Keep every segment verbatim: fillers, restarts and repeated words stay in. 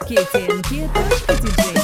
кей ти эн кей точка ди джей.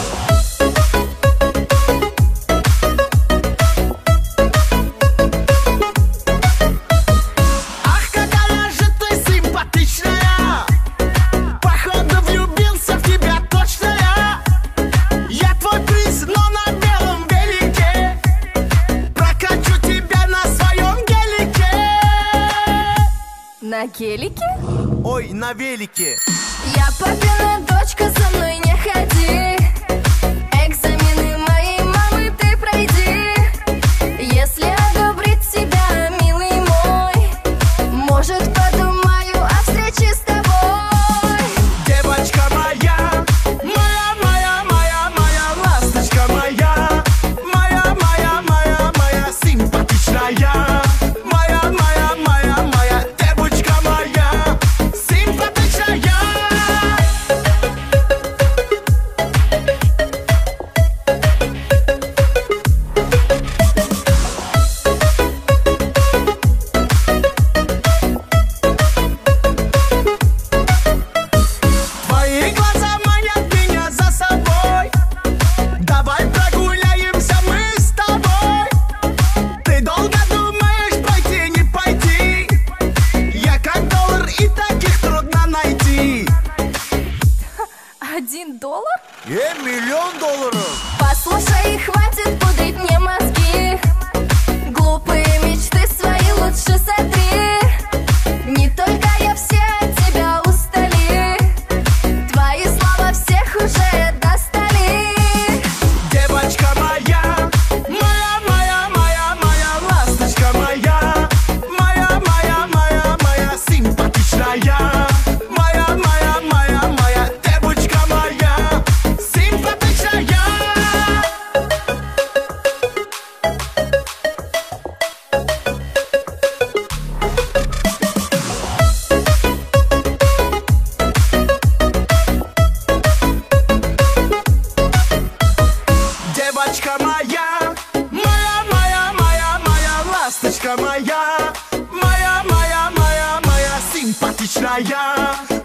На гелике? Ой, на велике. Я папина дочка, со мной не ходи. Экзамены моей мамы ты пройди. Если одобрит тебя, милый мой, может, подумаю о встрече с тобой. Девочка моя, моя, моя, моя, моя, ласточка моя, моя, моя, моя, моя, симпатичная. Один доллар? Э, миллион долларов! Послушай, хватит пудрить мне мозги. Глупые мечты свои лучше сотри. Не только я, все от тебя устали. Твои слова всех уже достали. Девочка моя, моя, моя, моя, моя, ласточка моя, моя, моя, моя, моя, симпатичная. Моя, моя, моя, моя, девочка моя, симпатичная. Девочка моя, моя, моя, моя, моя, ласточка моя, моя, моя, моя, моя, симпатичная.